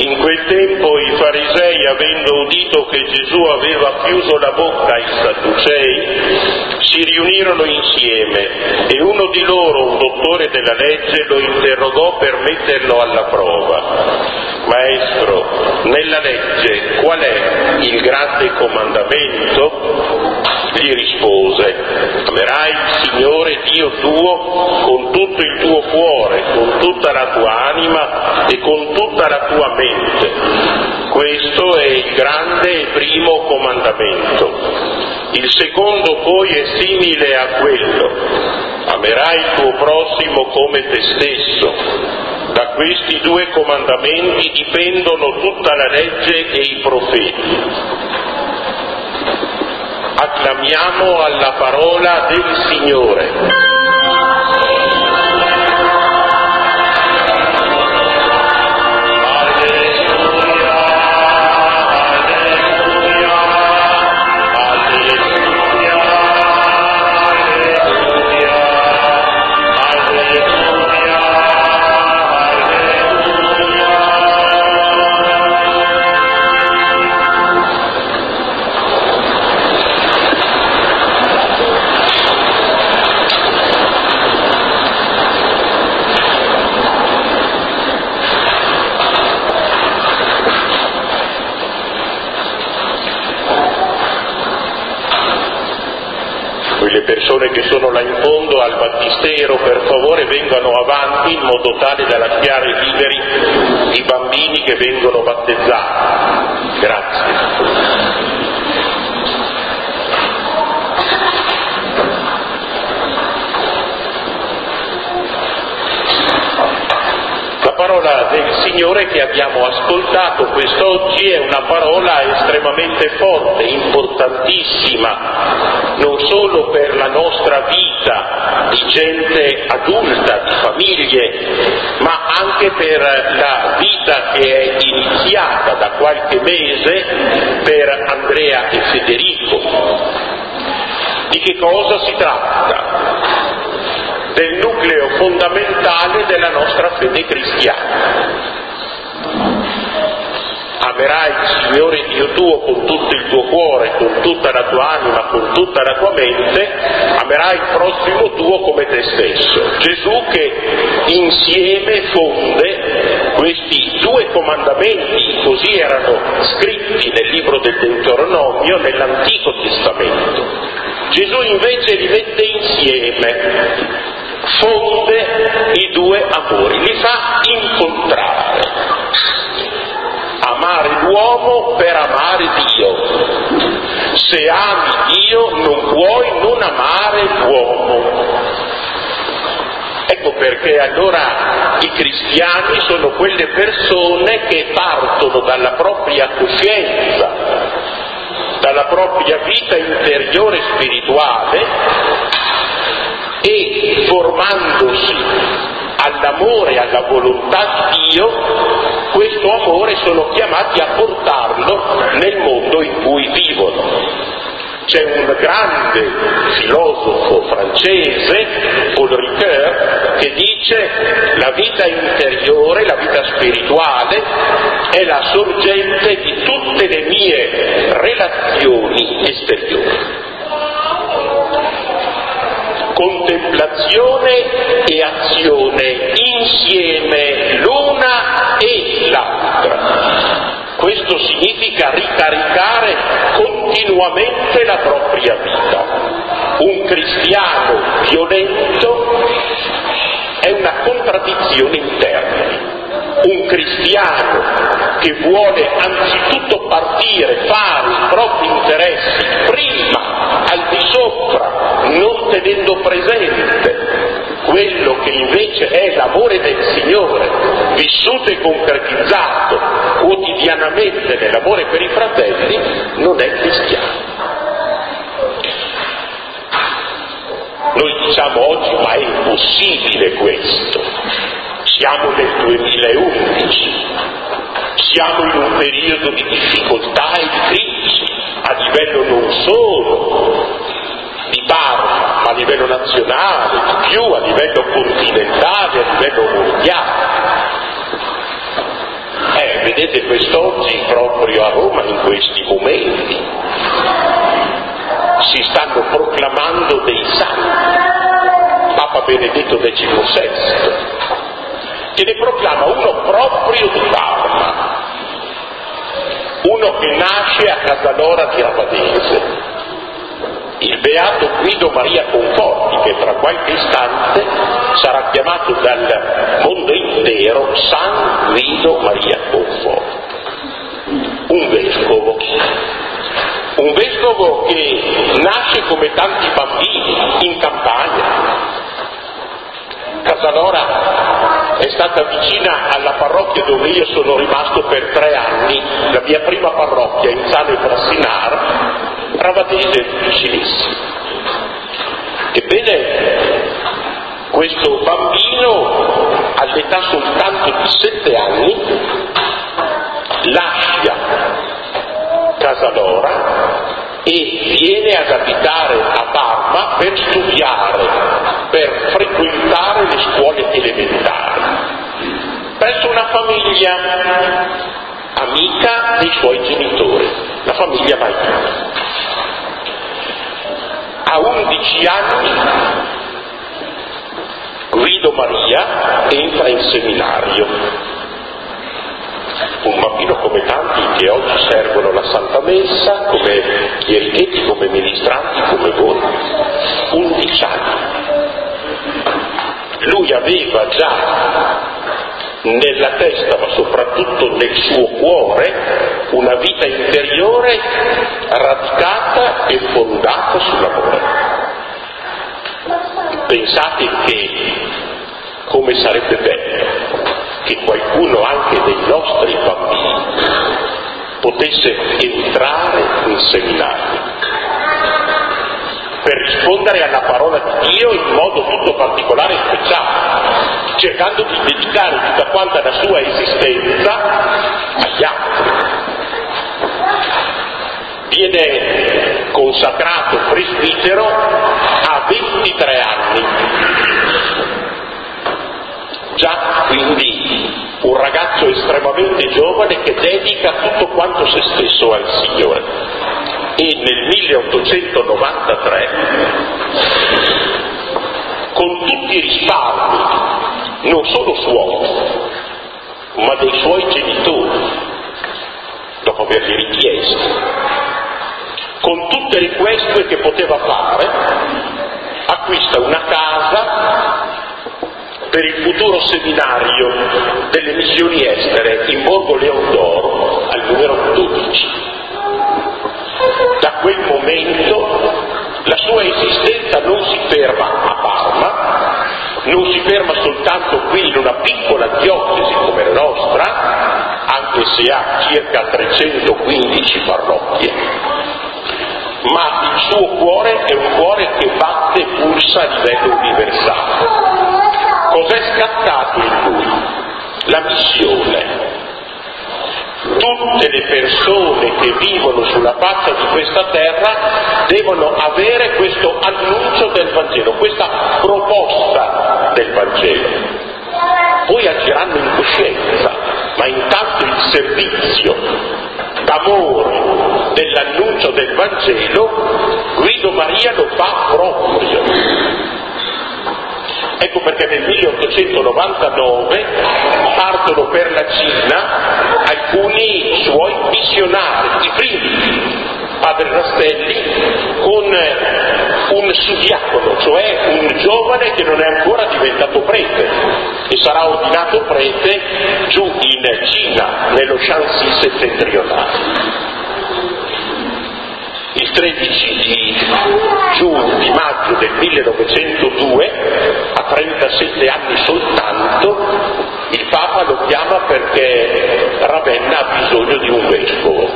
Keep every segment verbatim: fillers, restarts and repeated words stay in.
In quel tempo i farisei, avendo udito che Gesù aveva chiuso la bocca ai sadducei, si riunirono insieme e uno di loro, un dottore della legge, lo interrogò per metterlo alla prova. Maestro, nella legge qual è il grande comandamento? Gli rispose: amerai il Signore Dio tuo con tutto il tuo cuore, con tutta la tua anima e con tutta la tua mente. Questo è il grande e primo comandamento. Il secondo poi è simile a quello: amerai il tuo prossimo come te stesso. Da questi due comandamenti dipendono tutta la legge e i profeti. Acclamiamo alla parola del Signore. Le persone che sono là in fondo al battistero, per favore vengano avanti in modo tale da lasciare liberi i bambini che vengono battezzati. Grazie. La parola del Signore che abbiamo ascoltato quest'oggi è una parola estremamente forte, importantissima, non solo per la nostra vita di gente adulta, di famiglie, ma anche per la vita che è iniziata da qualche mese per Andrea e Federico. Di che cosa si tratta? Del nucleo fondamentale della nostra fede cristiana. Amerai il Signore Dio tuo con tutto il tuo cuore, con tutta la tua anima, con tutta la tua mente, amerai il prossimo tuo come te stesso. Gesù che insieme fonde questi due comandamenti, così erano scritti nel libro del Deuteronomio, nell'Antico Testamento. Gesù invece li mette insieme, fonde i due amori, li fa incontrare. Amare l'uomo per amare Dio. Se ami Dio non puoi non amare l'uomo. Ecco perché allora i cristiani sono quelle persone che partono dalla propria coscienza, dalla propria vita interiore spirituale, e formandosi all'amore, alla volontà di Dio, questo amore sono chiamati a portarlo nel mondo in cui vivono. C'è un grande filosofo francese, Paul Ricoeur, che dice: la vita interiore, la vita spirituale è la sorgente di tutte le mie relazioni esteriori. Contemplazione e azione insieme, l'una e l'altra. Questo significa ricaricare continuamente la propria vita. Un cristiano violento è una contraddizione interna. Un cristiano che vuole anzitutto partire, fare i propri interessi prima, al di sopra, non tenendo presente quello che invece è l'amore del Signore, vissuto e concretizzato quotidianamente nell'amore per i fratelli, non è cristiano. Noi diciamo oggi: ma è impossibile questo. Siamo nel duemilaundici, siamo in un periodo di difficoltà e di crisi, a livello non solo di Parma, ma a livello nazionale, di più a livello continentale, a livello mondiale. Eh, vedete quest'oggi proprio a Roma in questi momenti si stanno proclamando dei santi. Papa Benedetto diciannovesimo, che ne proclama uno proprio di Parma, uno che nasce a Casalora di Ravadese, il beato Guido Maria Conforti, che tra qualche istante sarà chiamato dal mondo intero San Guido Maria Conforti, un vescovo. Un vescovo che nasce come tanti bambini in campagna. Casalora è stata vicina alla parrocchia dove io sono rimasto per tre anni, la mia prima parrocchia in Zano e Frassinar, Ravadese vicinissimo. Ebbene, questo bambino all'età soltanto di sette anni lascia Casalora e viene ad abitare a Parma per studiare, per frequentare le scuole elementari, presso una famiglia amica dei suoi genitori, la famiglia Maglione. A undici anni Guido Maria entra in seminario. Un bambino come tanti che oggi servono la Santa Messa, come chierichetti, come ministranti, come voi. undici anni. Lui aveva già nella testa, ma soprattutto nel suo cuore, una vita interiore radicata e fondata sull'amore. Pensate che come sarebbe bello che qualcuno anche dei nostri bambini potesse entrare in seminario per rispondere alla parola di Dio in modo tutto particolare e speciale, cercando di dedicare tutta quanta la sua esistenza agli altri. Viene consacrato presbitero a ventitré anni. Già quindi un ragazzo estremamente giovane che dedica tutto quanto se stesso al Signore. E nel milleottocentonovantatré, con tutti i risparmi, non solo suoi, ma dei suoi genitori, dopo averli richiesti, con tutte le queste che poteva fare, acquista una casa per il futuro seminario delle missioni estere in Borgo Leon d'Oro, al numero dodici. Da quel momento la sua esistenza non si ferma a Parma, non si ferma soltanto qui in una piccola diocesi come la nostra, anche se ha circa trecentoquindici parrocchie, ma il suo cuore è un cuore che batte e pulsa a livello universale. Cos'è scattato in lui? La missione. Tutte le persone che vivono sulla faccia di questa terra devono avere questo annuncio del Vangelo, questa proposta del Vangelo. Poi agiranno in coscienza, ma intanto il servizio d'amore dell'annuncio del Vangelo Guido Maria lo fa proprio. Ecco perché nel milleottocentonovantanove partono per la Cina alcuni suoi missionari, i primi, padre Rastelli, con un suddiacono, cioè un giovane che non è ancora diventato prete e sarà ordinato prete giù in Cina, nello Shanxi settentrionale. Il tredici di giugno, di maggio del millenovecentodue, a trentasette anni soltanto, il Papa lo chiama perché Ravenna ha bisogno di un vescovo.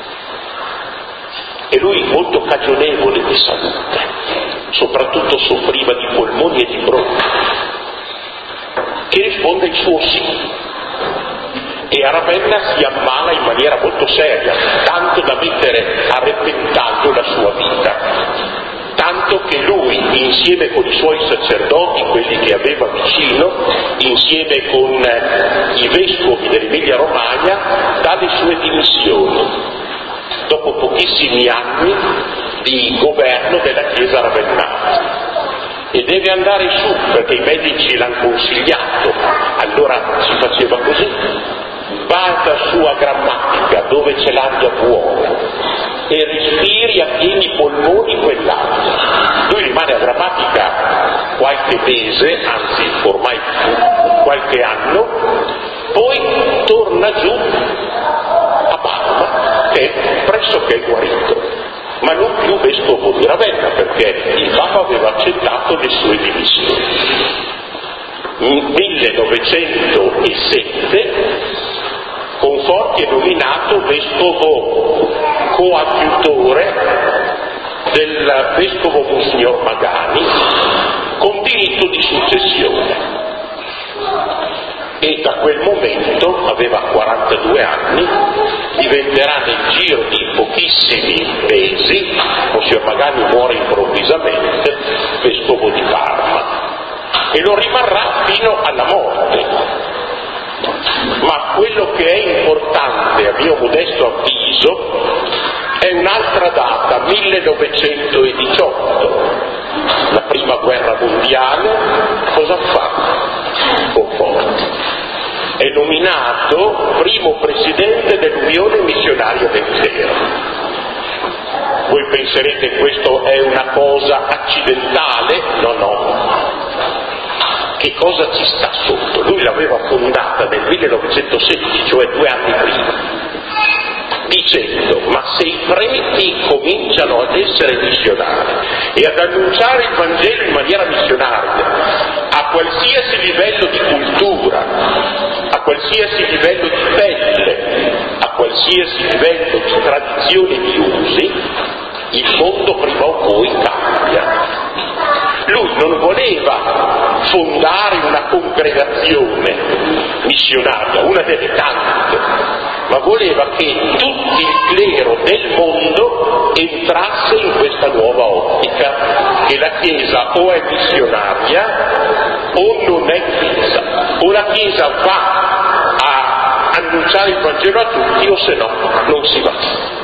E lui, molto cagionevole di salute, soprattutto soffriva di polmoni e di bronchi, che risponde il suo sì. E a Ravenna si ammala in maniera molto seria, tanto da mettere a repentaglio la sua vita, tanto che lui, insieme con i suoi sacerdoti, quelli che aveva vicino, insieme con i vescovi dell'Emilia Romagna, sue dimissioni, dopo pochissimi anni di governo della Chiesa ravennata. E deve andare su, perché i medici l'hanno consigliato. Allora si faceva così: bada su a Grammatica, dove c'è l'aria buona, e respiri a pieni polmoni quell'aria. Lui rimane a Grammatica qualche mese, anzi ormai qualche anno, poi torna giù a Parma, che è pressoché guarito, ma non più vescovo di Ravenna, perché il Papa aveva accettato le sue dimissioni. Nel millenovecentosette Conforti è nominato vescovo coadiutore del vescovo Monsignor Magani, con diritto di successione. E da quel momento, aveva quarantadue anni, diventerà nel giro di pochissimi mesi, Monsignor Magani muore improvvisamente, vescovo di Parma, e lo rimarrà fino alla morte. Ma quello che è importante, a mio modesto avviso, è un'altra data, millenovecentodiciotto, la prima guerra mondiale. Cosa fa Conforti? È nominato primo presidente dell'Unione Missionaria del Clero. Voi penserete che questo è una cosa accidentale? No, no. Che cosa ci sta sotto? Lui l'aveva fondata nel millenovecentosedici, cioè due anni prima, dicendo: ma se i preti cominciano ad essere missionari e ad annunciare il Vangelo in maniera missionaria a qualsiasi livello di cultura, a qualsiasi livello di pelle, a qualsiasi livello di tradizione e di usi, il mondo prima o poi cambia. Lui non voleva fondare una congregazione missionaria, una delle tante, ma voleva che tutto il clero del mondo entrasse in questa nuova ottica, che la Chiesa o è missionaria o non è Chiesa, o la Chiesa va a annunciare il Vangelo a tutti o se no non si va.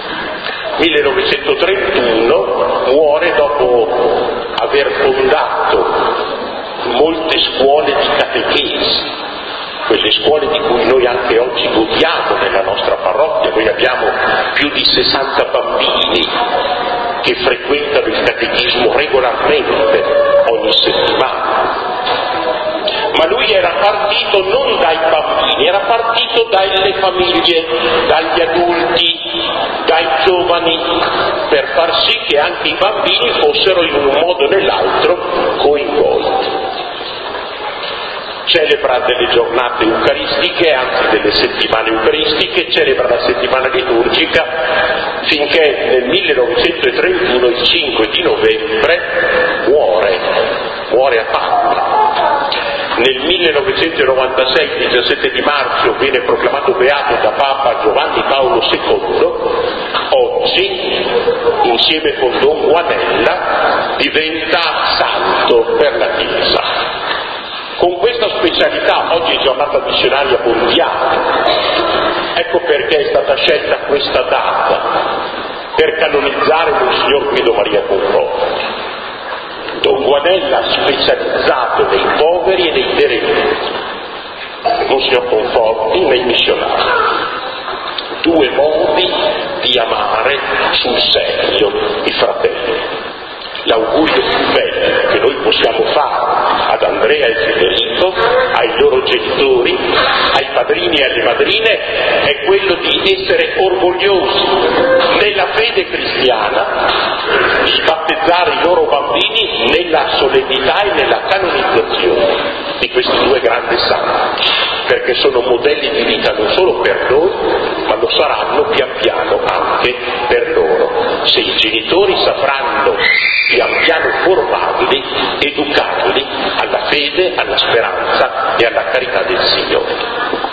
millenovecentotrentuno muore dopo aver fondato molte scuole di catechesi, quelle scuole di cui noi anche oggi godiamo nella nostra parrocchia. Noi abbiamo più di sessanta bambini che frequentano il catechismo regolarmente ogni settimana. Ma lui era partito non dai bambini, era partito dalle famiglie, dagli adulti, dai giovani, per far sì che anche i bambini fossero in un modo o nell'altro coinvolti. Celebra delle giornate eucaristiche, anzi delle settimane eucaristiche, celebra la settimana liturgica, finché nel millenovecentotrentuno, il cinque di novembre, muore, muore a Parma. Nel millenovecentonovantasei, il diciassette di marzo, viene proclamato beato da Papa Giovanni Paolo secondo. Oggi, insieme con Don Guanella, diventa santo per la Chiesa. Con questa specialità, oggi è giornata missionaria mondiale. Ecco perché è stata scelta questa data per canonizzare Monsignor Guido Maria Conforti. Don Guanella specializzato nei poveri e nei deretti, Monsignor Conforti nei missionari. Due modi di amare sul serio i fratelli. L'augurio più bello che noi possiamo fare ad Andrea e Federico, ai loro genitori, ai padrini e alle madrine, è quello di essere orgogliosi nella fede cristiana, di battezzare i loro bambini nella solennità e nella canonizzazione di questi due grandi santi, perché sono modelli di vita non solo per noi, ma lo saranno pian piano anche per loro, se i genitori sapranno pian piano formarli, educarli alla fede, alla speranza e alla carità del Signore.